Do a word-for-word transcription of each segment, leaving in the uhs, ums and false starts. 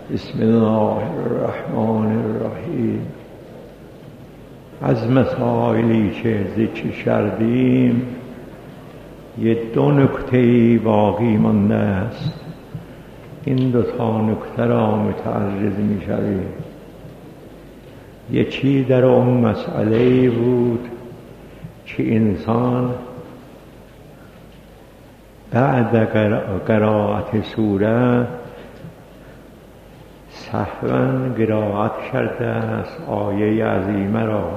بسم الله الرحمن الرحیم. از مسائلی که ذکر کردیم یه دو نکته باقی مانده است. این دو تا نکته را متعرض می شویم. یکی در اون مسئله بود که انسان بعد قرائت سوره سهواً قرائت کرده است آیه عظیمه را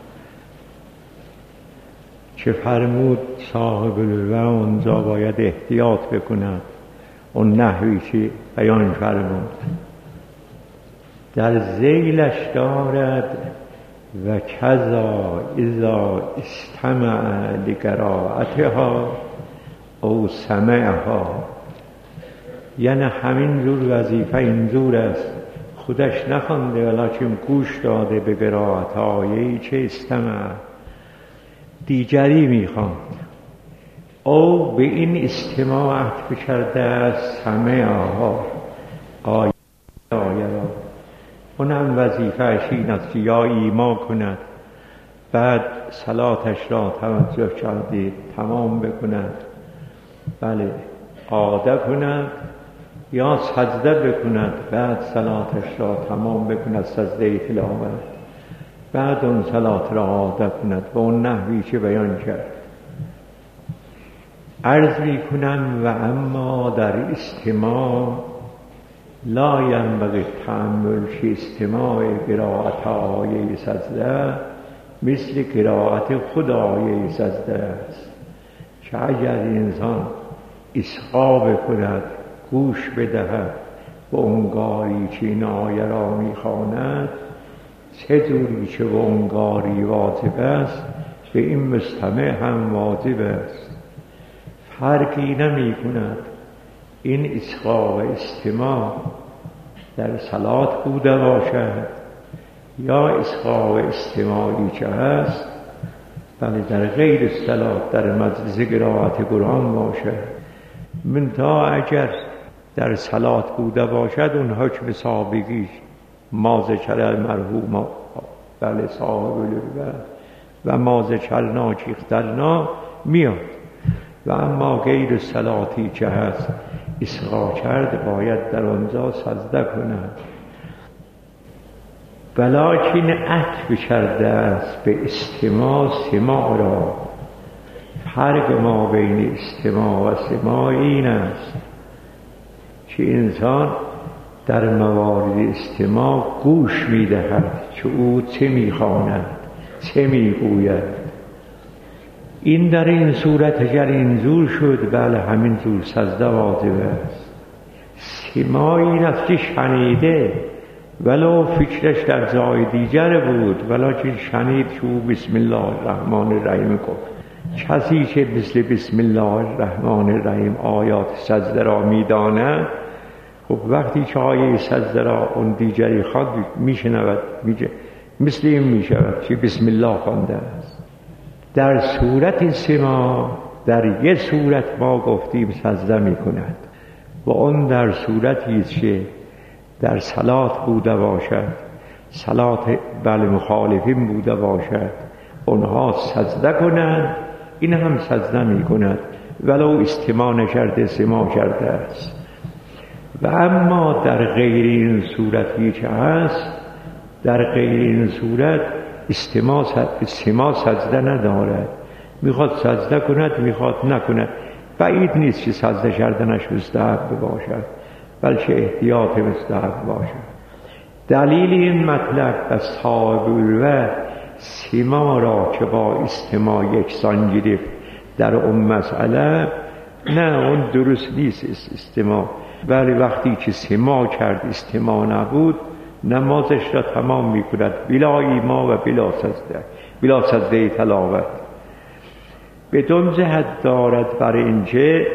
که فرمود صاحب الوعظ اونجا باید احتیاط بکند. اون نحوی که بیان فرمود در ذیلش دارد و کذا اذا استمع لقرائتها او سمعها، یعنی همین جور وظیفه اینجور است، خودش نخوانده ولیکن گوش داده به قرائت آیه‌ای که استمع دیگری میخواند، او به این استماع عطف کرده است سمعها آیه آیه را. اونم وظیفه‌اش این است که یا ایما کند بعد صلاتش را توجه کرده تمام بکند، بله عاده کند، یا سجده بکند بعد صلاتش را تمام بکند، سجده تلاوت، بعد اون صلات را عاده کند و اون نحوی که بیان کرد. عرض می کنم و اما در استماع لا ینبغی تأمل که استماع قرائت آیه سجده مثل قرائت خود آیه سجده است که اگر انسان اصغا بکند گوش بدهد و اونگاری که این آیه را میخواند چه جوری که به اونگاری واجب است به این مستمع هم واجب است، فرقی نمی کند این اصغا و استماع در صلات بوده باشد یا اصغا و استماعی که هست بله در غیر صلات در مجلس قرائت قرآن باشد. منتها اگر در صلات بوده باشد اون حکم سابقی ما ذکر المرحوم بله صاحب الوعظ و ما ذکرنا که اخترنا میاد، و اما غیر صلاتی که هست اصغا کرد باید در آنجا سجده کند. ولکن عطف کرده است به استماع سماع را. فرق ما بین استماع و سماع این است که انسان در موارد استماع گوش می‌دهد که او چه می‌خواند چه می‌گوید. این در این صورت اگر اینجور شد بله همین جور سجده واجب است. سماع این است که شنیده ولو فکرش در جای دیگر بود ولیکن شنید که او بسم الله الرحمن الرحیم گفت. کسی که مثل بسم الله الرحمن الرحیم آیات سجده را میداند خب وقتی که آیه سجده را اون دیگری خواد میشنود میگه مثل این میشود که بسم الله خوانده است. در صورت سماع در یک صورت ما گفتیم سجده میکند و اون در صورتی است که در صلات بوده باشد، صلات بله مخالفین بوده باشد، اونها سجده کنند این هم سجده می کند ولو استماع نکرده سماع کرده است. و اما در غیر این صورتی که هست در غیر این صورت استماع استماع سجده ندارد، میخواد سجده کند میخواد نکند. بعید نیست که سجده کردنش مستحب باشد بلکه احتیاط مستحب باشد. دلیل این مطلب از صاحب الوعظ سماع را که با استماع یکسان گرفت در اون مسئله نه اون درست نیست استماع، ولی وقتی که سماع کرد استماع نبود نمازش را تمام میکند بلا ایما و بلا سجده بلا سجده تلاوت. بدون جهت دارد برای اینکه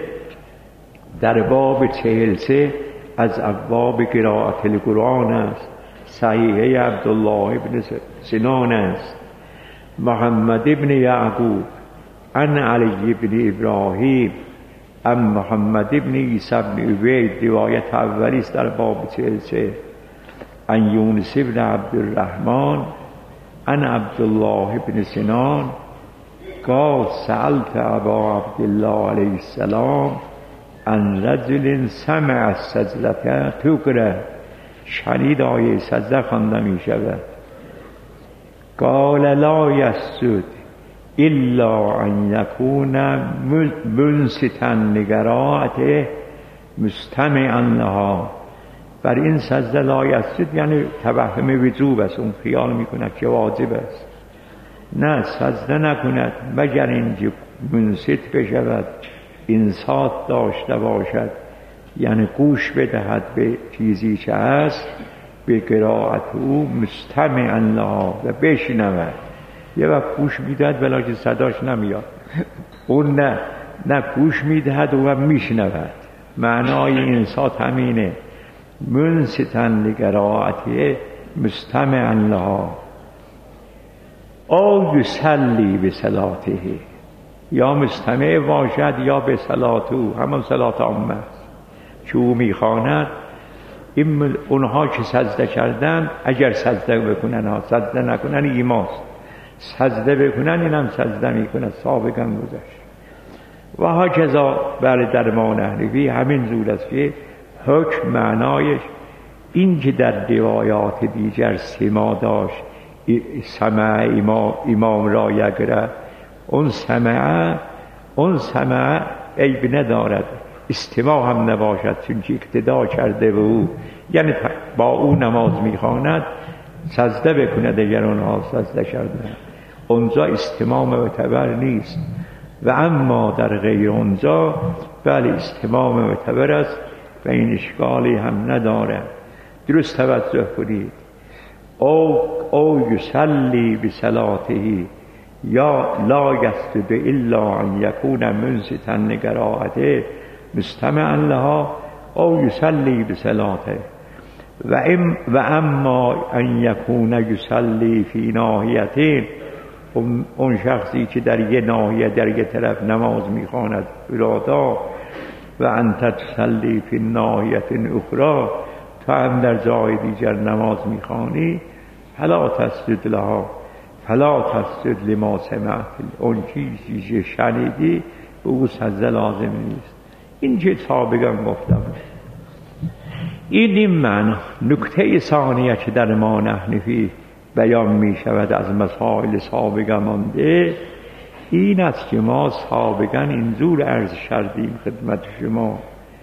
در باب چهل سه از ابواب قرائت القرآن است. صحیحه عبدالله ابن سنان است. محمد ابن یعقوب عن علی ابن ابراهیم ام محمد ابن عیسی ابن عبید روایت اولی است در باب چهل سه. ان یونس بن عبدالرحمن ان عبدالله بن سنان قال سألت ابا عبدالله علیه السلام ان رجل سمع السجدة تقرأ، شنید آیه سجده خوانده می شود. قال لا یسجد الا ان یکون منصتا لقراءته مستمعا لها. بر این سجده لا یسجد یعنی توهم وجوب است، اون خیال میکند که واجب است. نه، سجده نکند مگر اینکه منصت بشود، انصات داشته باشد، یعنی گوش بدهد به چیزی که هست، به قرائت او مستمعا لها و بشنود. یه وقت گوش میدهد ولی صداش نمیاد، اون نه نه گوش میدهد و میشنود. معنای انصات همینه، منصتا لقراءته مستمعا لها. او یصلی بصلاته، یا مستمع باشد یا به صلات او، همون صلات عامه است که او میخواند. این اونها که سجده کردن اگر سجده بکنن ها، سجده نکنن ایماست، سجده بکنن اینم سجده میکنن، سابقا گذشت. و ها کذا بر در ما نحنفی همین زور است که حکم معنایش این که در روایات دیگر سما داشت، سمع امام, امام را یقرأ، اون سمع اون سمع عیب ندارد، استماع هم نباشد چون که اقتدا کرده به او، یعنی با او نماز میخواند سجده بکند اگر اونها سجده کردن، اونجا استماع معتبر نیست. و اما در غیر اونجا بله استماع معتبر است و این اشکالی هم نداره. درست توجه کنید. او او یصلی بصلاته یا لا یسجد الا ان یکون منصتا لقراءته مستمعا لها او یصلی بصلاته. و ام و اما ان یکون یصلی فی ناحیتین، اون شخصی که در یه ناحیه در یه طرف نماز میخواند ارادا، و انت تصلی فی ناحیت اخرى، تو هم در جای دیگر نماز میخوانی، فلا تسجد لها فلا تسجد لما سمعت، اون چیزی که شنیدی به او سجده لازم نیست. این چه سابقا گفتم. این این معنی. نکته ثانیه که در ما نحنفی بیان می شود از مسائل سابقا مانده این است که ما سابقا اینجور عرض کردیم خدمت شما،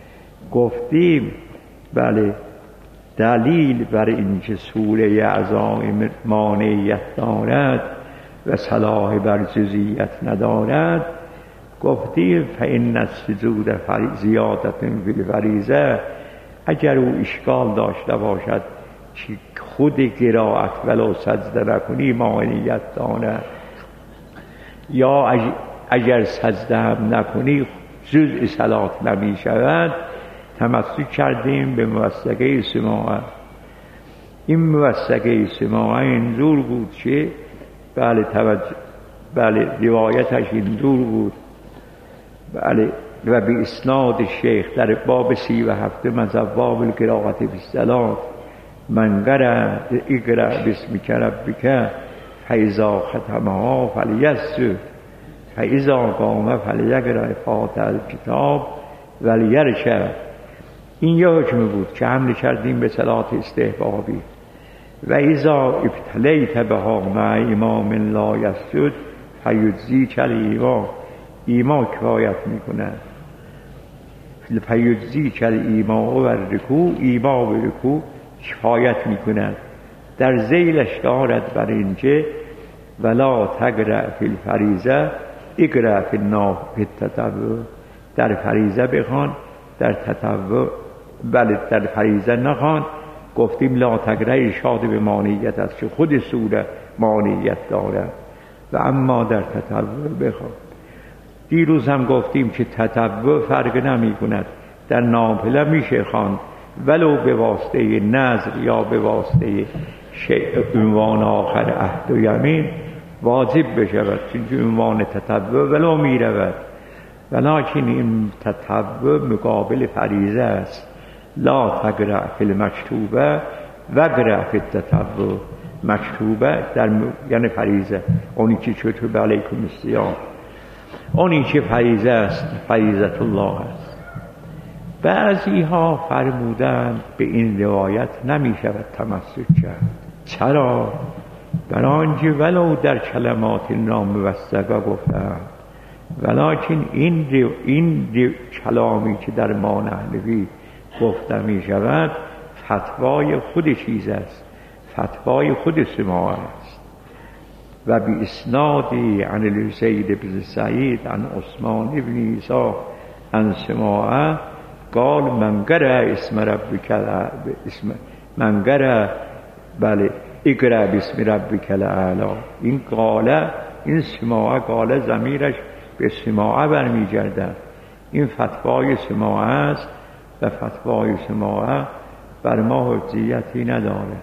گفتیم بله دلیل بر این که سوره عزائم مانعیت دارد و صلاح بر جزئیت ندارد، گفتیم فإن السجود زیادت فی الفریضه، اگر او اشکال داشته باشد که خود قرائت ولو سجده نکنی مانعیت دارد، یا اگر سجده هم نکنی جزء صلات نمی شود، تمسک کردیم به موثقه سماعه. این موثقه سماعه اینجور بود که بله توجه بله روایتش اینجور بود بله و به اسناد شیخ در باب سی و هفته از ابواب القراءة فی الصلاة من قرأ اقرأ باسمک ربک فاذا ختمها فلیسجد فاذا قام فلیقرأ فاتحة الکتاب ولیرکع. این یه حکم بود که حمل کردیم به صلات استحبابی. و اذا ابتلیت بها مع امام لا یسجد فیجزیک الایما، ایما کفایت میکنه. فیجزیک الایما و رکوع، ایما و رکوع کفایت میکنه. در ذیلش دارد بر اینکه ولا تقرأ فی الفریضه اقرأ فی التطوع، در فریضه بخوان در تطوع بله در فریضه نخوان. گفتیم لا تقرأ ارشاد به مانعیت است که خود سوره مانعیت دارد و اما در تطوع بخوان. دیروز هم گفتیم که تطوع فرق نمی کند، در نافله میشه خواند ولو به واسطه نذر یا به واسطه عنوان آخر عهد و یمین واجب بشود، چون عنوان تطوع ولو می رود، ولیکن این تطوع مقابل فریضه است. لا تقرأ فی المکتوبه وقرأ فی التطوع مکتوبه در م... یعنی فریضه، اونی که کتب علیکم الصیام، اونی که فریضه است، فریضت الله است. بعضی ها فرمودند به این روایت نمی شود تمسک کرد. چرا؟ برای آنکه ولو در کلمات ناموثقه گفتند، ولیکن این رو این رو کلامی که در ما نحوی گفته می شود فتوای خود چیز است، فتوای خود سماع است. و بی اسنادی عن زید بن سعید عن عثمان بن عیسی عن سماع قال من قرأ اسم ربک اسم من قرأ بله اقرأ باسم ربک الاعلی. این قاله، این سماع، قاله ضمیرش به سماع برمیگردد. این فتوای سماع است و فتوای سماع بر ما حجیتی نداره.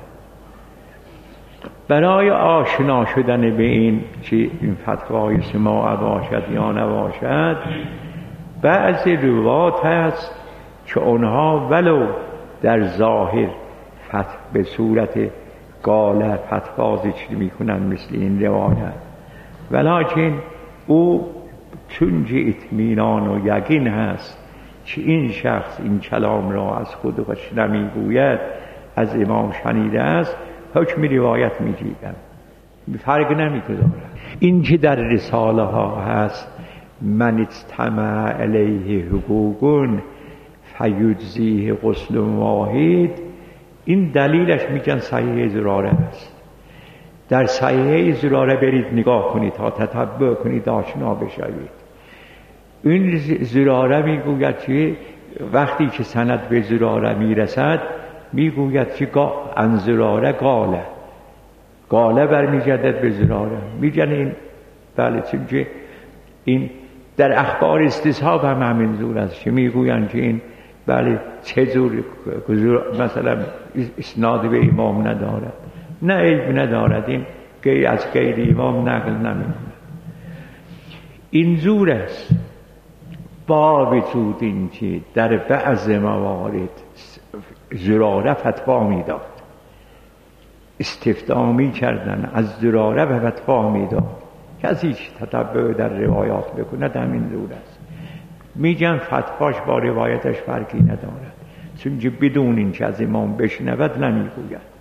برای آشنا شدن به این که این فتوای سماع باشد یا نباشد، بعضی روایات هست که اونها ولو در ظاهر فتو به صورت قاله فتوا ذکر میکنن مثل این روایت، ولیکن او چون که اطمینان و یقین هست که این شخص این کلام را از خودش نمیگوید، از امام شنیده است، حکم روایت میگیرن، فرق نمیگذارد. این که در رساله ها هست من اجتمع علیه حقوقون فیجزیه غسل واحد، این دلیلش میگن صحیح زراره است. در صحیح زراره برید نگاه کنید تا تتبع کنید آشنا بشوید. این زراره میگوید که وقتی که سند به زراره میرسد میگوید که ان زراره قاله، قاله برمیگردد به زراره. میگن این بله، چون که این در اخبار استصحاب هم همین زور است که میگویند که این بله چه زور مثلا اسناد به امام ندارد. نه علم ندارد، این که از غیر امام نقل نمی‌کند. این زور است. با وجود این که در بعض موارد زراره فتوا میداد، استفتاء می‌کردن از زراره و فتوا میداد، کسی که تتبع در روایات بکند همین زور است. میگن فتواش با روایتش فرقی ندارد، چون که بدون این که از امام بشنود نمیگوید.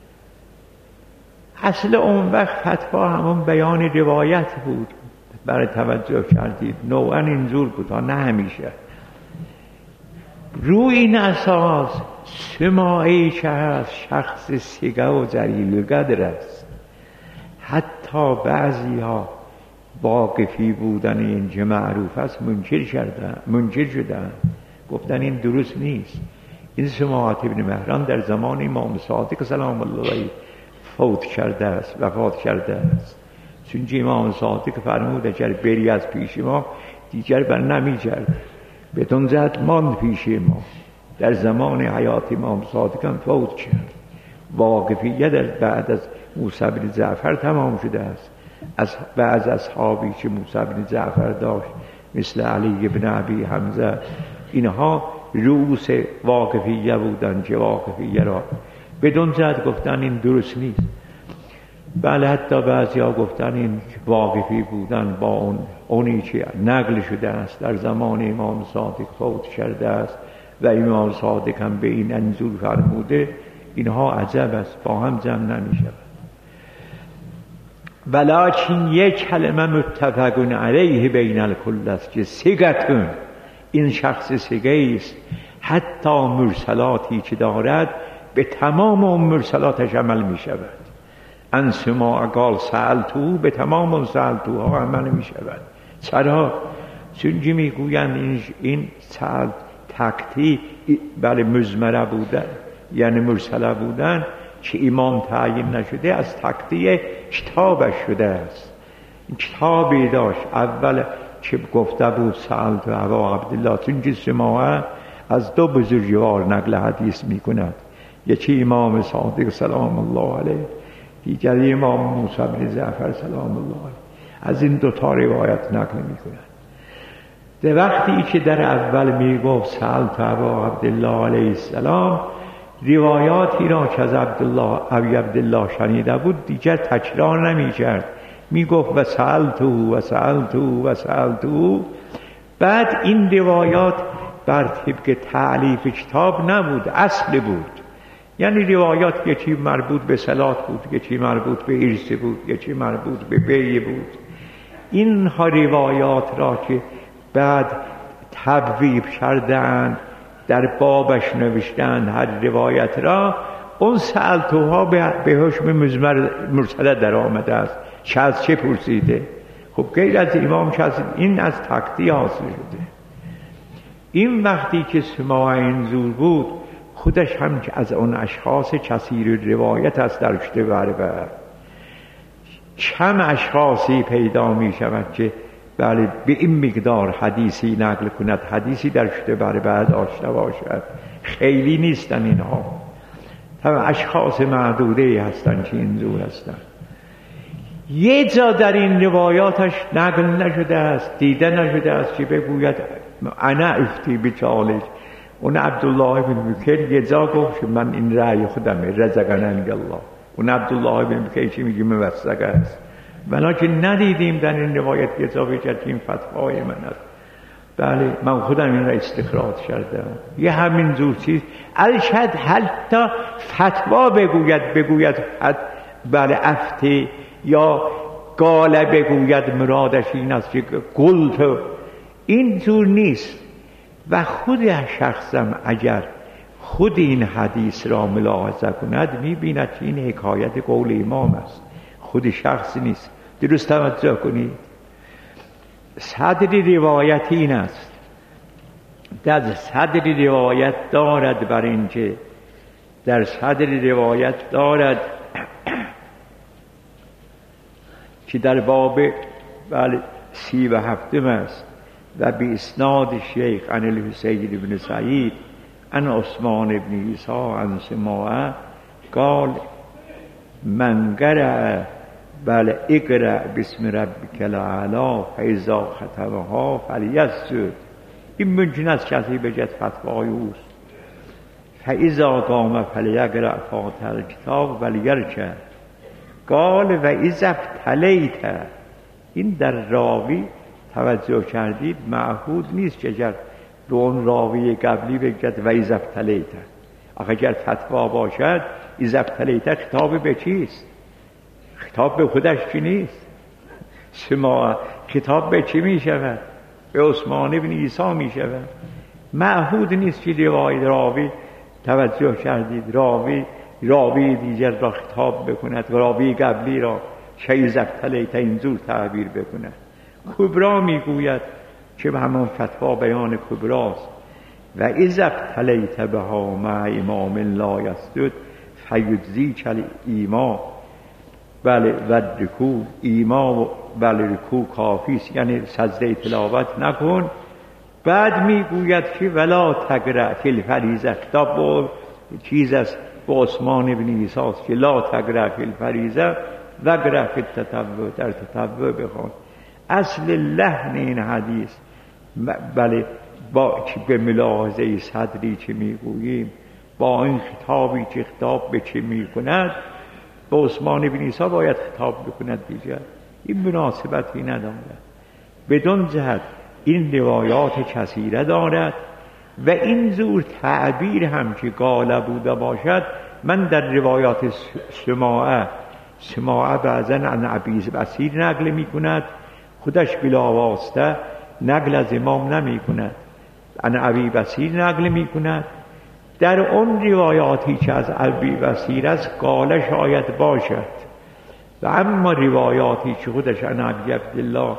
اصل اون وقت فتوا همون بیان روایت بود، برای توجه کردید نوعا اینجور بود، نه همیشه. روی این اساس سماعی که از شخص سیگه و جلیل قدر است. حتی بعضی ها واقفی بودن این که معروف است منکر شدن، منکر شدن، گفتن این درست نیست. این سماعت ابن مهران در زمان امام صادق سلام الله علیه فوت کرده است، وفات کرده است. چون امام صادق فرمود اگر بری از پیش ما دیگر بر نمی‌گردد، بدون زد ماند پیش ما. در زمان حیات امام صادق هم فوت کرد. واقفیه در بعد از موسی بن جعفر تمام شده است. از بعض اصحابی که موسی بن جعفر داشت مثل علی بن ابی حمزه، اینها رؤوس واقفیه بودن که واقفیه را بدون زد گفتن این درست نیست. بله، حتی بعضی ها گفتن این واقفی بودن با اون اونی که نقل شده است در زمان امام صادق فوت کرده است و امام صادق هم به این انظور فرموده. اینها عجب است، با هم جمع نمی شود. ولیکن یک کلمه متفقون علیه بین الکل است که سیگتون، این شخص سیگه است، حتی مرسلاتی که دارد به تمام اون مرسلاتش عمل می شود. ان سماع قال سألتو، به تمام اون سألتوها عمل می شود. چرا؟ چونکه می گویند این, این سأل تکتی بله مزمره بودن، یعنی مرسله بودن که امام تعیین نشده، از تکتی کتابش شده است. این کتابی داشت اول که گفته بود سألت ابا عبدالله، چون سماع از دو بزرگوار نقل حدیث می کند، یکی امام صادق سلام الله علیه، دیگری امام موسی بن جعفر سلام الله علیه. از این دو تا روایت نقل می کند. در وقتی که در اول می گفت سألت ابا عبدالله علیه السلام، روایاتی را که از عبدالله ابی عبدالله شنیده بود دیگر تکرار نمی کرد، می گفت و سألتو و سألتو و سألتو. بعد این روایات بر طبق تألیف کتاب نبود، اصل بود. یعنی روایات یکی مربوط به صلات بود، یکی مربوط به ارث بود، یکی مربوط به بیع بود. اینها روایات را که بعد تبویب کردند در بابش نوشتند هر روایت را، اون سألتوها به حکم مرسله در آمده است. چه از چه پرسیده؟ خب غیر از امام کسی، این از تقطیع حاصل شده. این وقتی که سماع این زور بود خودش هم که از اون اشخاص کثیر روایت است در کتب بربر. کم اشخاصی پیدا می شود که بله به این مقدار حدیثی نقل کند، حدیثی در کتب بربر داشته باشد. خیلی نیستن اینها، هم اشخاص معدوده هستند که این زور هستند. یه جا در این روایاتش نقل نشده است، دیده نشده است که بگوید انا افتی بچالش. اون عبدالله بن بکر یه جا گفت من این رأی خودمه، رزقنا الله. اون عبدالله بن بکر چی میگه؟ موثق است. ولیکن ندیدیم در این روایت یه جا بگید این فتوای من است. بله من خودم این را استخراج کردم. یه همین زور چیز الشد حتی فتوا بگوید بگوید بله افتی یا قاله بگوید مرادش این است که قلت، این جور نیست. و خود شخصم اگر خود این حدیث را ملاحظه کند میبیند که این حکایت قول امام است، خود شخص نیست. درست توجه کنید. صدر روایت این است، در صدر روایت دارد بر اینکه در صدر روایت دارد که در باب بله سی و هفتم است و به اسناد شیخ عن الحسین بن سعید عن عثمان بن عیسی عن سماعه قال من قرأ بله اقرأ بسم ربک الاعلی فاذا ختمها فلیسجد. این ممکن است کسی بگوید فتوای اوست. فاذا قام فلیقرأ فاتحه الکتاب ولیرکع. قال و اذا ابتلیت. این در راوی توجه کردید معهود نیست که اگر به اون راوی قبلی بگوید و اذا ابتلیت. اگر فتوا باشد اذا ابتلیت خطاب به چیست؟ خطاب به خودش چی نیست؟ شما خطاب به چی می شود؟ به عثمان بن عیسی می شود. معهود نیست که روایت راوی توجه کردید راوی راوی دیگر را خطاب بکند، راوی قبلی را چه اذا ابتلیت اینجور تعبیر بکند. کبرا میگوید که به همان فتوا بیان کبراست. و اذا ابتلیت بها مع امام لا یسجد فیجزی کل ایما. بله و رکوع ایما بله رکوع کافیست، یعنی سجده تلاوت نکن. بعد میگوید که ولا تقرأ فی الفریضه. خطاب با چیز است با عثمان بن عیسی است که لا تقرأ فی الفریضه و اقرأ فی التطوع. در تطوع بخوان. اصل لحن این حدیث بله با به ملاحظه صدری که میگوییم با این خطابی که خطاب به چه میکند به عثمان بن عیسی باید خطاب بکند دیگر. این مناسبتی ندارد. بدون جهت این روایات کثیره دارد و این زور تعبیر هم که قاله بوده باشد. من در روایات سماعه سماعه بعضا عن ابی بصیر نقل می کند، خودش بلا واسطه نقل از امام نمی کند، عن ابی بصیر نقل می کند. در اون روایاتی که از ابی بصیر است قاله شاید باشد، و اما روایاتی که خودش عن ابی عبدالله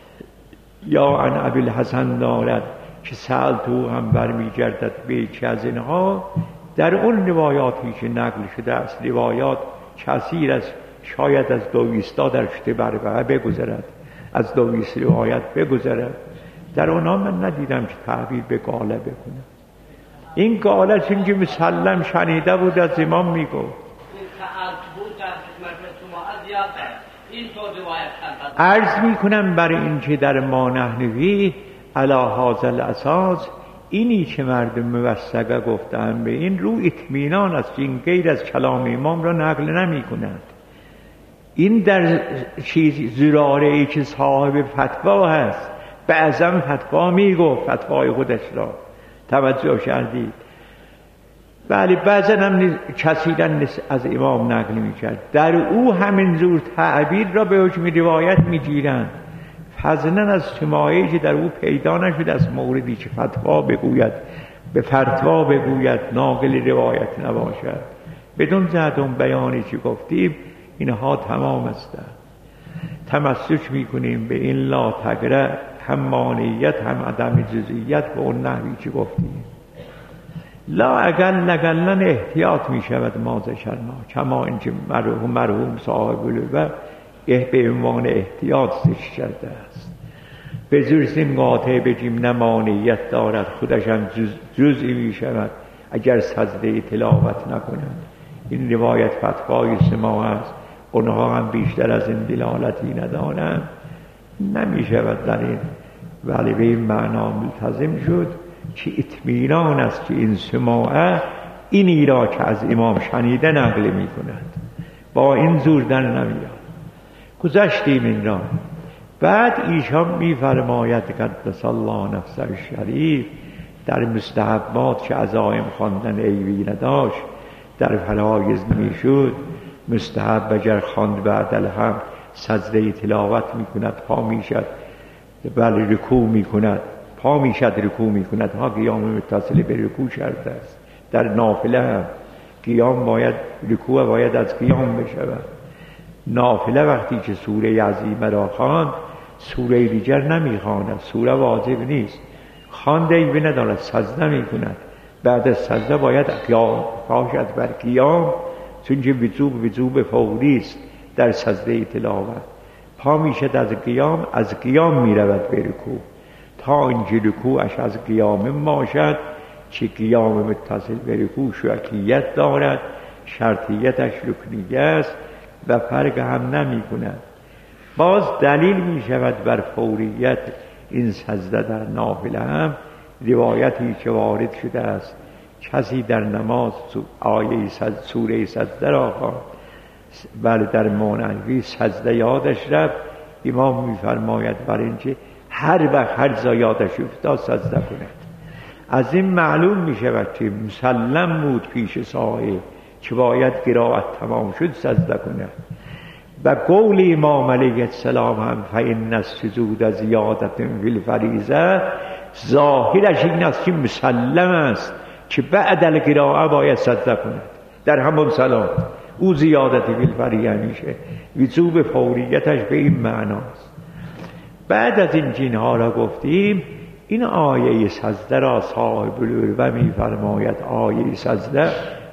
یا عن ابی الحسن دارد که سألتو هم برمیگردد به یکی از اینها، در اون روایاتی که نقل شده است روایات کثیر است، شاید از دویستا در شده بربه بگذرد، از دویست روایت بگذرد. در اونها من ندیدم که تعبیر به قاله بکنه. این قاله چون که مسلم شنیده بود از امام میگفت. عرض میکنم برای این که در ما نحنوی علی هذا الاساس اینی که مردم موثقه گفتن به این رو اطمینان است، این غیر از کلام امام را نقل نمی کند. این در چیز زراره ای که صاحب فتوا هست بعضا فتوا می گفت، فتوای خودش را توجه کردید؟ بله بعضا هم کثیرا از امام نقل می کرد، در او همین زور تعبیر را به حکم روایت می گیرند، فضلا از سماعی که در او پیدا نشد از موردی که فتوا بگوید به فتوا بگوید ناقل روایت نباشد. بدون زدم بیانی که گفتیم اینها تمام است. تمسک میکنیم به این لا تقرأ، هم مانعیت هم عدم جزئیت به اون نحوی که گفتیم. لا اقل اقلن احتیاط میشود ما ذکرنا، کما اینکه مرحوم مرحوم صاحب الوفا به عنوان احتیاط ذکر کرده است. به جز این قاطع بگیم نه مانعیت دارد، خودش هم جز جزئی می شود اگر سجده تلاوت نکنند. این روایت فتوای سما است، اونها هم بیشتر از این دلالتی ندارند، نمی شود در این. ولی به این معنا ملتزم شد که اطمینان است که این سماعه اینی را که از امام شنیده نقل می کند، با این زور در نمیاد. گذشتیم این را. بعد ایشان می فرماید قدس الله نفسه الشریف در مستحبات که عزایم خواندن عیبی نداشت، در فرایض نمی شد، مستحب اگر خواند بعد الحمد سجده تلاوت می کند، پا می شد بله رکوع می کند، پا می شد رکوع می کند، ها قیام متصل به رکوع کرده است. در نافله هم قیام باید، رکوع باید از قیام بشود. نافله وقتی که سوره عظیمه را خواند سوره دیگر نمیخواند، سوره واجب نیست، خوانده ای ندارد، سجده میکند. بعد از سجده باید قیام باشد بر قیام، چون که وجوب وجوب فوری است در سجده تلاوت. پا میشد از قیام، از قیام میرود به رکوع تا اینکه رکوعش از قیام باشد که قیام متصل به رکوع شرطیت دارد، شرطیتش رکنیه است و فرق هم نمی کند. باز دلیل می شود بر فوریت این سجده در نافله هم روایتی که وارد شده است، کسی در نماز آیه سوره سجده را خواند، بله در مانعوی سجده یادش رفت، امام می فرماید بر اینکه هر وقت هر جا یادش افتاد سجده کند. از این معلوم می شود که مسلم بود پیش صاحب که باید قرائت تمام شد سجده کند. و قول امام علیه السلام هم فإن السجود زیادت فی الفریضه، ظاهرش این است که مسلم است که بعد القراءه باید سجده کند در همون سلام، او زیادت فی الفریضه میشه، وجوب فوریتش به این معناست. بعد از این جنها را گفتیم، این آیه سجده را صاحب العروه می فرماید آیه سجده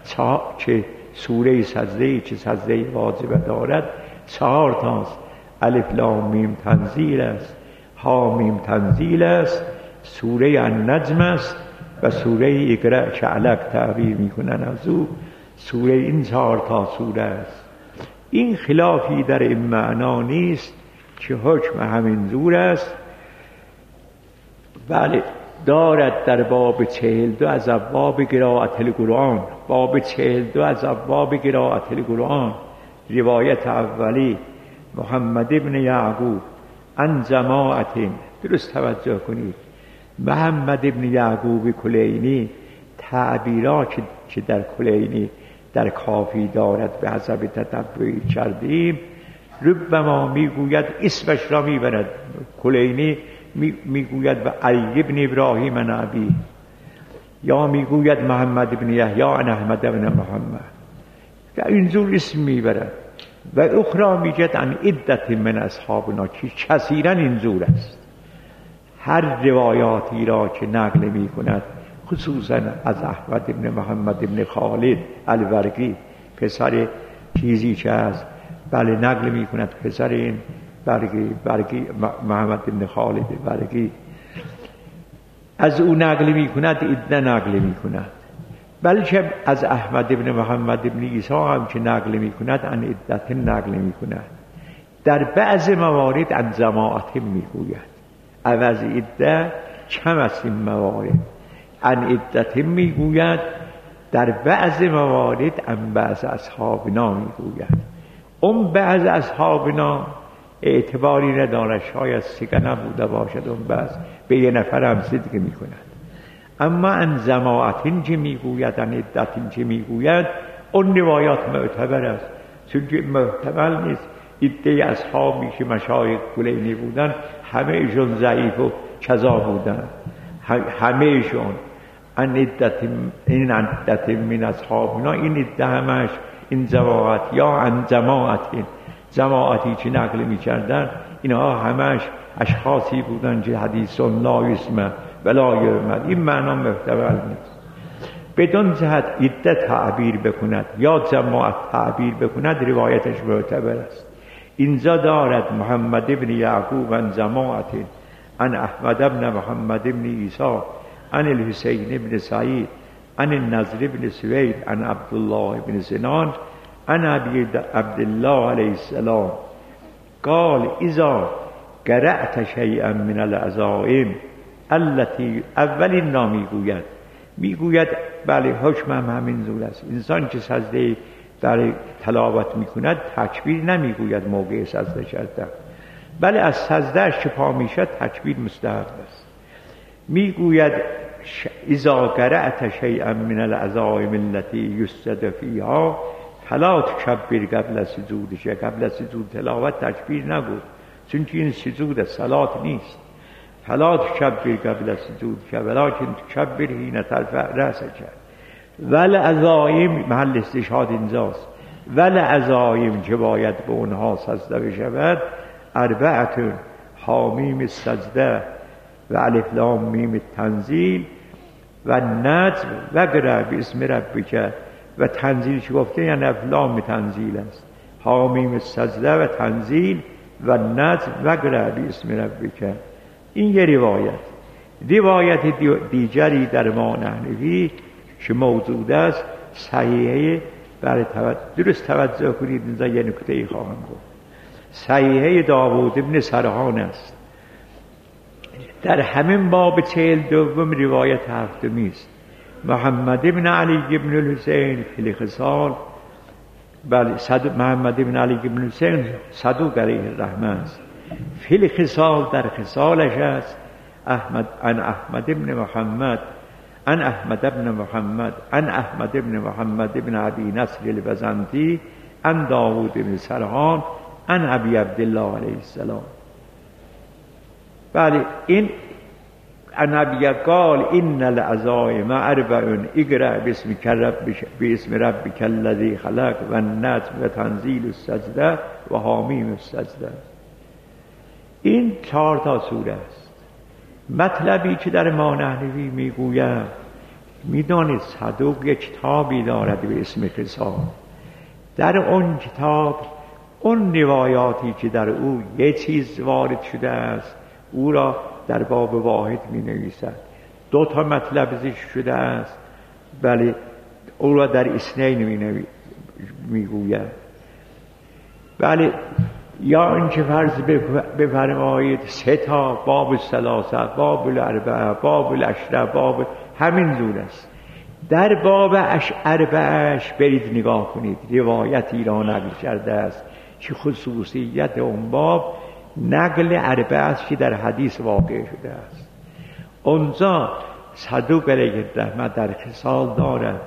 که سوره سجده که سجده واجبه دارد چهار تاست. الف لام میم تنزیل است، ها میم تنزیل است، سوره النجم است و سوره اقرأ که علق تعبیر میکنن از او. سوره این چهار تا سوره است. این خلافی در این معنا نیست که حکم همین زور است. بله دارد در باب چهل دو از ابواب قرائت القرآن، باب چهل دو از ابواب قرائت القرآن، روایت اولی محمد ابن یعقوب عن جماعت، درست توجه کنید، محمد ابن یعقوب کلینی تعبیرات که در کلینی در کافی دارد به حسب تتبعی کردیم، ربما میگوید اسمش را میبرد کلینی، میگوید و علی ابن ابراهیم نبی، یا میگوید محمد ابن یحیی عن احمد ابن محمد، که اینجور اسم میبرد. و اخرى میگد عن عدت من اصحابنا، که کثیرا اینجور است. هر روایاتی را که نقل میکند خصوصا از احمد ابن محمد ابن خالد الورقی، پسر چیزی که از بله نقل میکند پسر این برگی برگی محمد ابن خالد برگی، از او نقل میکند، ادنه نقل میکند. بلکه از احمد ابن محمد ابن عیسی هم که نقل میکند ان عدت نقل میکند. در بعض موارد ان جماعت میگوید، عوض عده کم است این موارد. ان عدت میگوید در بعض موارد ان بعض اصحابنا میگوید. اون بعض اصحابنا اعتباری نداره، شاید سگه نبوده باشد، اون بعض به یه نفر هم صدق میکند. اما ان جماعتین چه میگوید، ان عدتین چه میگوید، اون روایات معتبر است. چون محتمل نیست عده اصحابی که مشایخ کلینی بودن همه ایشون ضعیف و کذا بودن، همه ایشون. ان عدت این عدت من اصحابنا، این عده همش این جماعت یا ان جماعتین، جماعتی که نقل می‌کردن اینها همش اشخاصی بودن که حدیث لا یسمع ولا یعمل. این معنا محتمل نیست. بدون جهت عده تعبیر بکند یا جماعت تعبیر بکند روایتش معتبر است. اینجا دارد محمد ابن یعقوب عن جماعت عن احمد ابن محمد ابن عیسی عن الحسین ابن سعید عن النضر ابن سوید عن عبدالله ابن سنان عن ابی عبدالله علیه السلام قال اذا قرأت شیئا من العزائم التي، اولین نامی گوید میگوید بله حکمم همین زور است. انسان که سجده برای تلاوت میکند تکبیر نمیگوید موقع سجده کردن، بله از سجدهش که پا میشد تکبیر مستحب است. میگوید اذا قرأت شیئا من العزائم التي یسجد فیها فلا تکبر قبل سجودش. قبل سجود تلاوت تکبیر نگو، چون که این سجود صلات نیست. فلا تکبر قبل سجود که ولکن تکبر حین ترفع رأسک. ول عزائم محل استشهاد اینجاست. ول عزائم که باید به اونها سجده بشود اربعتون حامیم السجده و الف لام میم تنزیل و نجم و قرأ باسم ربک. و تنزیل چی گفته؟ یعنی الف لام تنزیل است. حامیم السجده و تنزیل و نجم و قرأ باسم ربک. این یه روایت. روایت دیگری در ما نحنفی که موجود است صحیحه، برای توجه درست توجه کنید اینجا یه نکته ای خواهم گفت. صحیحه داوود ابن سرحان است. در همین باب چهل دوم روایت هفتمی است. محمد ابن علی ابن الحسین فی الخصال، بله محمد ابن علی ابن الحسین صدوق علیه الرحمه است. فی الخصال در خصالش است. احمد ان احمد ابن محمد ان احمد ابن محمد ان احمد ابن محمد ابن ابی نصر البزنطی ان داوود ابن سرحان ان ابی عبدالله علیه السلام. بله این نبی قال ان العزائم اربع اقرأ باسم رب باسم ربک الذی خلق و النجم و تنزیل السجده و حامیم السجده. این چهار تا سوره است. مطلبی که در ما نحنفی میگویم، میدانید صدوق یک کتابی دارد به اسم خصال. در اون کتاب اون روایاتی که در او یه چیز وارد شده است او را در باب واحد می نویسد. دو تا مطلب ذکر شده است، بله او را در اثنین می میگوید. بله یا اینکه فرض بفرمایید سه تا باب الثلاثه، باب الاربعه، باب العشره، باب همین جور است. در باب اربعه‌اش برید نگاه کنید، روایتی را نقل کرده است که خصوصیت اون باب نقل اربعه است که در حدیث واقع شده است. اونجا صدوق علیه الرحمه در خصال دارد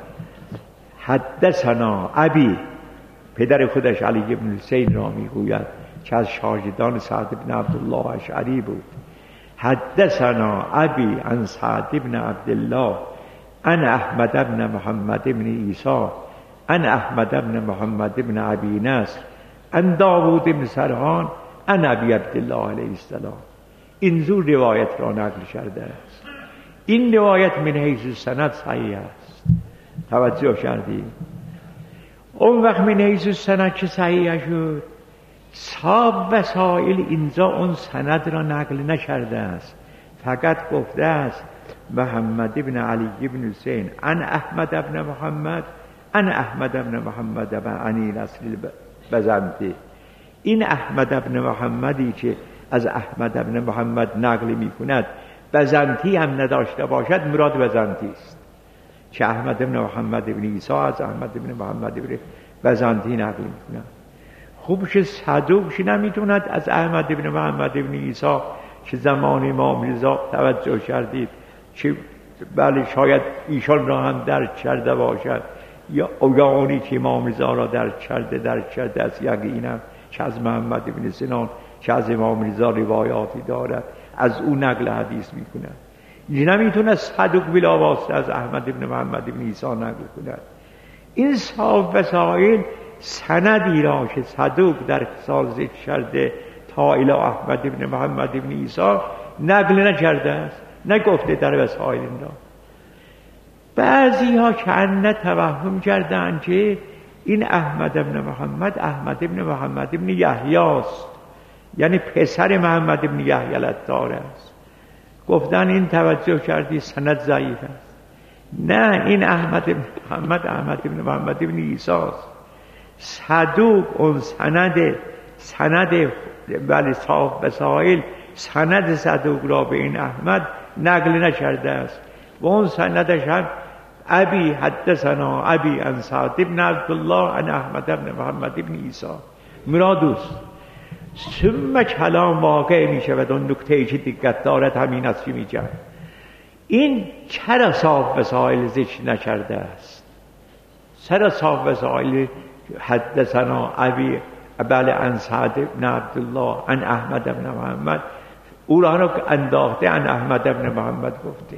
حدثنا ابی، پدر خودش علی ابن حسین را میگوید که از شاگردان سعد بن عبدالله اشعری بود. حدثنا ابی عن سعد بن عبدالله عن احمد بن محمد بن عیسی عن احمد بن محمد بن ابی نصر عن داوود بن سرحان عن ابی عبدالله علیه السلام. این زور روایت را نقل کرده است. این روایت من حیث سند صحیح است. توجه کردید؟ اون وقت من حیث سند که صحیح شد، صاحب وسائل اینجا اون سند را نقل نکرده است، فقط گفته است محمد ابن علی ابن حسین عن احمد ابن محمد عن احمد ابن محمد ابن انی نصر البزنطی. این احمد ابن محمدی که از احمد ابن محمد نقل می کند بزنطی هم نداشته باشد مراد بزنطی است. چه احمد بن محمد بن عیسی از احمد بن محمد بن بزنطی نقل میکنند. خوبش صدوقش نمیتوند از احمد بن محمد بن عیسی که زمان امام رضا توجه کردید چه بله شاید ایشان را هم درک کرده باشد یا اویانی که امام رضا را درک کرده درک کرده از یقینم که از محمد بن سنان که از امام رضا روایاتی دارد از او نقل حدیث میکند. نمیتونه صدوق بلا واسطه از احمد بن محمد بن عیسی نقل کند. این صاحب وسائل سندی را که صدوق در اتصال ذکر کرده تا الی احمد بن محمد بن عیسی نقل نکرده است، نگفته در وسائل این را. بعضی ها کأن توهم کردند که این احمد بن محمد احمد بن محمد بن یحیی است، یعنی پسر محمد بن یحیی العطار است. گفتن این توجه کردی سند ضعیف است. نه، این احمد بن محمد احمد بن محمد بن عیسی است. صدوق اون سند سند ولی صاحب وسائل سند صدوق را به این احمد نقل نکرده است و اون سندش هم ابی حدثنا ابی عن سعد بن عبدالله عن احمد بن محمد بن عیسی مراد است. ثم کلام واقع می شود. اون نکته که دقت دارد همین است که می جد. این چرا صاحب وسائل ذکر نکرده است؟ چرا صاحب وسائل حدثنا ابی بله عن سعد بن عبدالله عن احمد بن محمد او را رو انداخته عن احمد بن محمد گفته؟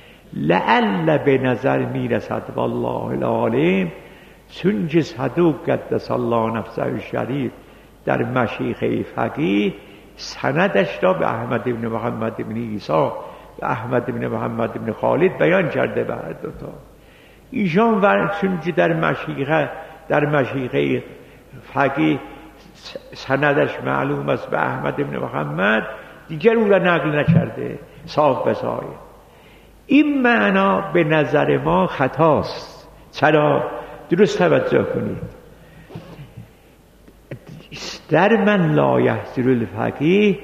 لعل به نظر میرسد والله العالم چون که صدوق قدس الله نفسه الشریف در مشیخه فقیه سندش را به احمد بن محمد بن عیسی و احمد بن محمد بن خالد بیان کرده به هر دوتا. ایشان ور چون که در مشیخه در مشیخه فقیه سندش معلوم است به احمد بن محمد، دیگر او را نقل نکرده صاحب وسائل. این معنا به نظر ما خطاست. چرا؟ درست توجه کنید. در من لا یحضر الفقیه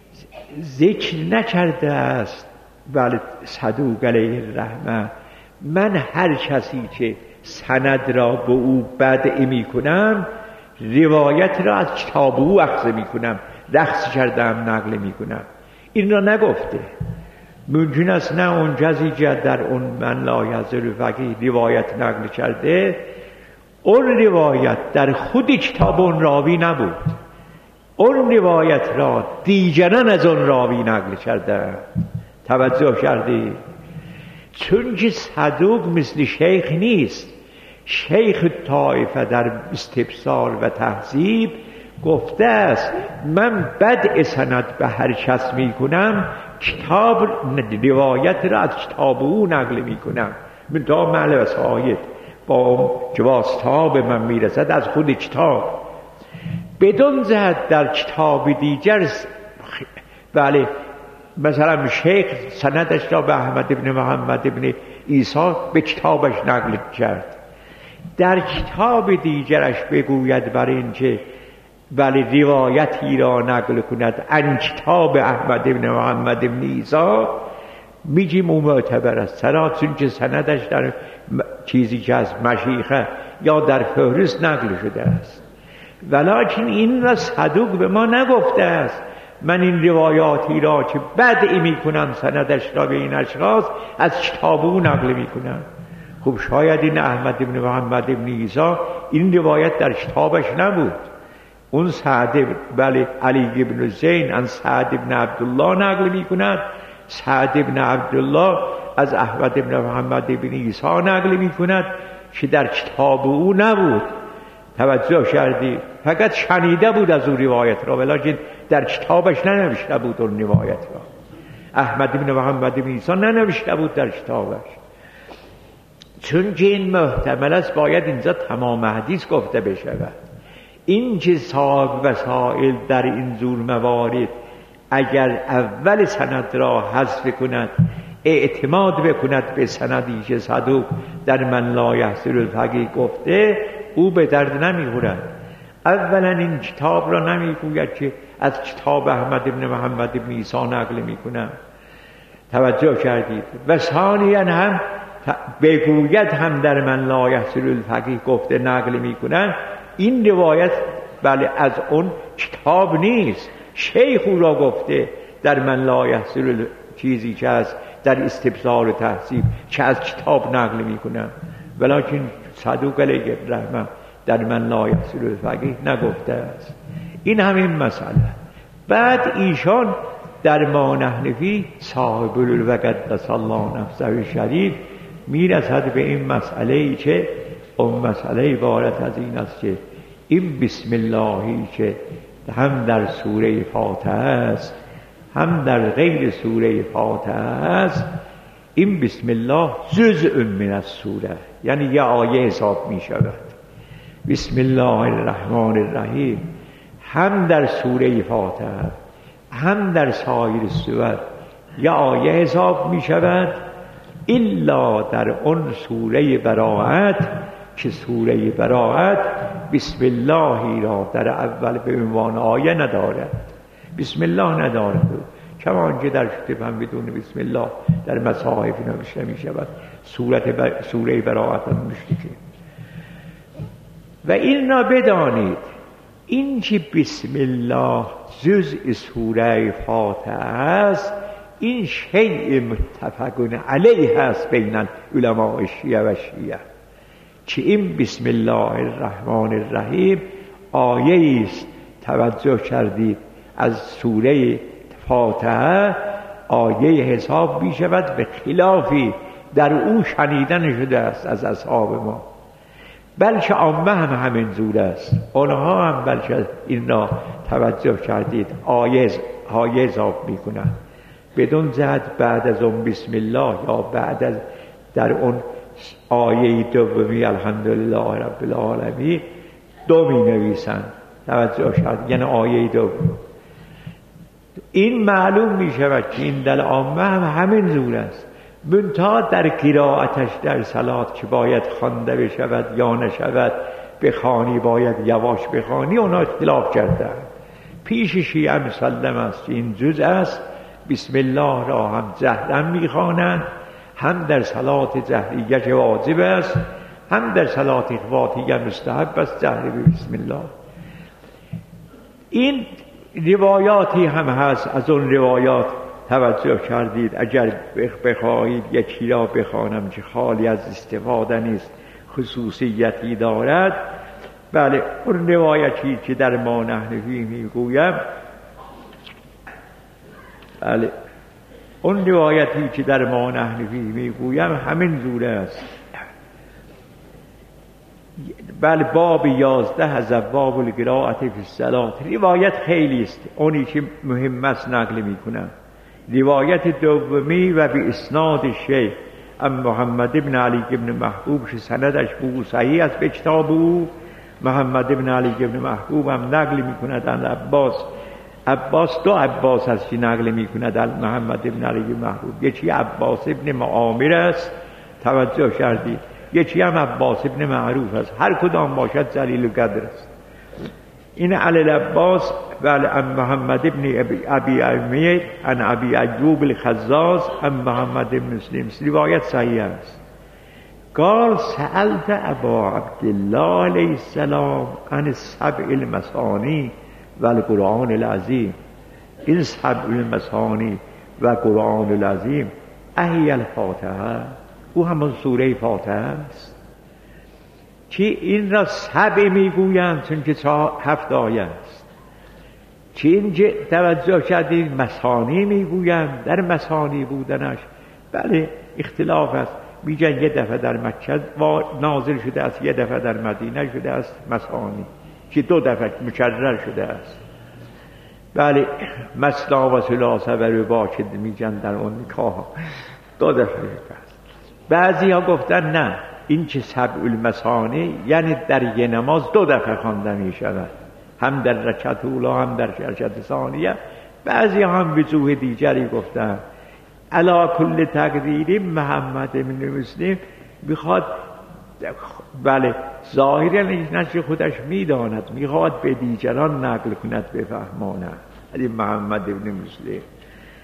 ذکر نکرده است ولی صدوق علیه الرحمه من هر کسی که سند را به او بدعی می کنم روایت را از کتاب او اخذ می کنم، رخص کردم نقل می کنم. این را نگفته. ممکن است نه اون کسی که در اون من لا یحضر الفقیه روایت نقل کرده اون روایت در خود کتاب اون راوی نبود، اون روایت را دیگران از اون راوی نقل کرده. توجه کردی؟ چون که صدوق مثل شیخ نیست. شیخ طائفه در استبصار و تهذیب گفته است من بدء سند به هر کس می کنم کتاب روایت را از کتاب او نقل می کنم من تا معل وسایت با جواستاب من می رسد از خود کتاب. بدون زد در کتاب دیگر بله مثلا شیخ سندش را به احمد بن محمد بن عیسی به کتابش نقل کرد، در کتاب دیگرش بگوید بر این که ولی روایتی را نقل کند ان کتاب احمد بن محمد بن عیسی میگیم او معتبر است. چرا؟ چون که سندش در چیزی که از مشیخه یا در فهرست نقل شده است. ولیکن این را صدوق به ما نگفته است من این روایاتی را که بدعی میکنم سندش را به این اشخاص از کتاب او نقل میکنم. خب شاید این احمد بن محمد بن عیسی این روایت در کتابش نبود. اون سعد بله علی بن زین از سعد بن عبدالله نقل میکند، سعد بن عبدالله از احمد بن محمد بن عیسی نقل میکند که در کتاب او نبود. توجه کردی؟ فقط شنیده بود از اون روایت را ولیکن در کتابش ننوشته بود اون روایت را. احمد بن محمد بن عیسی ننوشته بود در کتابش. چون که این محتمل است باید اینجا تمام حدیث گفته بشود. این که صاحب وسائل در این زور موارد اگر اول سند را حذف کند اعتماد بکند به سندی که صدوق در من لا یحضر الفقیه گفته او به درد نمیخورد. اولا این کتاب را نمیگوید که از کتاب احمد بن محمد بن عیسی نقل میکنم. توجه کردید. و ثانیاً هم بگوید هم در من لا یحصل الفقیه گفته نقل میکنن. این روایت بله از اون کتاب نیست، شیخ او را گفته در من لا یحصل چیزی که از در استبصار و تحصیب که از کتاب نقل میکنن، ولیکن صدوق علیه الرحمه در من لا یحصل الفقیه نگفته است. این همین مسئله. بعد ایشان در ما نحنفی صاحب الوقت الله نفسه شریف میرسد به این مسئله ای که اون مسئله عبارت از این است که این بسم اللهی که هم در سوره فاتحه است هم در غیر سوره فاتحه است، این بسم الله جزء من السوره، یعنی یه آیه حساب می شود. بسم الله الرحمن الرحیم هم در سوره فاتحه هم در سایر سور یه آیه حساب می شود، الا در اون سوره براءت که سوره براءت بسم اللهی را در اول به عنوان آیه ندارد، بسم الله ندارد، کما که در شتفن بدون بسم الله در مصاحف نوشته می شود. سورت سوره براءت هم نوشته. و این را بدانید این که بسم الله جزء سوره فاتحه است، این شیء متفق علیه است بین علماء شیعه و شیعه، که این بسم الله الرحمن الرحیم آیه است توجه کردید از سوره فاتحه آیه حساب می شود، به خلافی در او شنیدن شده است از اصحاب ما، بلکه عامه هم همین جور است. آنها هم بلکه این را توجه کردید آیه آیه حساب می کنند بدون زد بعد از اون بسم الله یا بعد از در اون آیه دومی الحمدلله رب العالمین دو می نویسند. توجه شد یعنی آیه دوم. این معلوم می شود که این در عامه هم همین جور است، منتها در قرائتش در صلات که باید خوانده بشود یا نشود، بخوانی باید یواش بخوانی، اونا اختلاف کردن. پیش شیعه مسلم است که این جزء است، بسم الله را هم جهرا میخوانند، هم در صلات جهریه که واجب است، هم در صلات اخواتیه مستحب است جهر به بسم الله. این روایاتی هم هست از اون روایات توجه کردید. اگر بخواهید یکی را بخوانم که خالی از استفاده نیست، خصوصیتی دارد، بله اون روایتی که در ما نحنفی میگویم، بله اون روایتی که در ما نحنفی میگویم همین جوره است. بله باب یازده از باب القراءة فی الصلاة، روایت خیلی است، اونی که مهم است نقل میکنم. روایت دومی و به اسناد شیخ ام محمد ابن علی ابن محبوب که سندش بو صحیح است به کتاب او، محمد ابن علی ابن محبوب هم نقل میکند از عباس. عباس دو عباس است که نقل میکند از محمد ابن علی ابن محبوب، یکی عباس ابن معامر است توجه کردید، یکی هم عباس ابن معروف است، هر کدام باشد جلیل القدر است. این علی العباس بل ام محمد ابن ابی امیر ان ابی ایوب الخزاز ام محمد ابن مسلم، روایت صحیح است. قال سألت ابا عبدالله علیه السلام عن سبع المثانی و القرآن العظیم، این سبع المثانی و قرآن العظیم احی الفاتحه، او همون سوره فاتحه است که این را سبع میگویند چون که هفت آیه است، که اینجا توجه کردید مثانی میگویند. در مثانی بودنش بله اختلاف است، میگن یه دفعه در مکه نازل شده است، یه دفعه در مدینه شده است مثانی، که دو دفعه مکرر شده است. بله مثلا و ثلاثه و رباع که میگن در اون نکاح دو دفعه شده است. بعضی ها گفتن نه، این که سبع المثانی یعنی در یه نماز دو دفعه خوانده می شود، هم در رکعت اولا هم در رکعت ثانیه. بعضی هم وجوه دیگری گفتن. علا کل تقدیری محمد بن مسلم میخواد بله ظاهرا نشه خودش میداند، میخواد به دیگران نقل کند بفهماند. علی محمد بن مسلم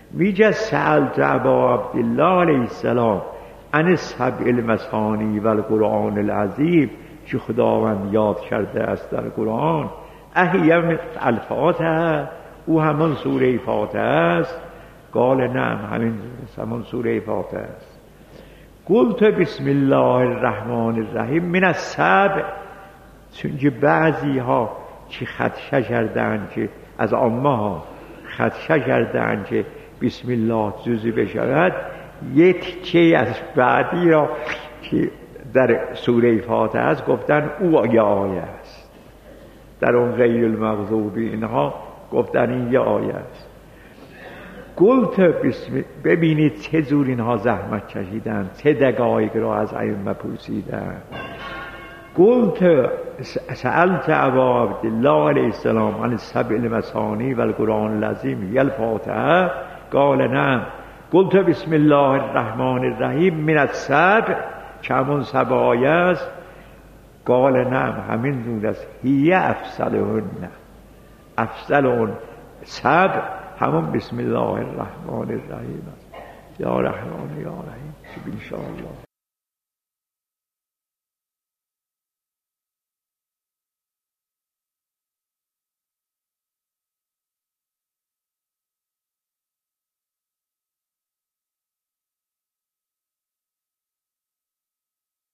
میگه سألت ابا عبدالله علیه السلام عن سبع المثانی و القرآن العظیم که خداوند یاد کرده است در قرآن. احیم الفاتحه، او همان سوره فاتحه است. قال نعم، همین همان سوره فاتحه است. قلت بسم الله الرحمن الرحیم من السبع، چون بعضی ها که خدشه کردن که از عامه ها خدشه کردن که بسم الله جزئی بشود، یک تیکه از بعدی را که در سوره فاتحه است گفتن او یه آیه است، در اون غیر المغضوب اینها گفتن این یه آیه است. قلت بسم، ببینید چه جور اینها زحمت کشیدن، چه دقایق را از ائمه پرسیدن. قلت سألت ابا عبدالله علیه السلام عن السبع المثانی و القرآن العظیم و الفاتحه قال نعم. قلت بسم الله الرحمن الرحیم من السبع، که همون سبع آیه است. قال نعم، همین دون است. هی افضلهن، افضل اون سبع همون بسم الله الرحمن الرحیم است. یا رحمان یا رحیم. ان شاء الله.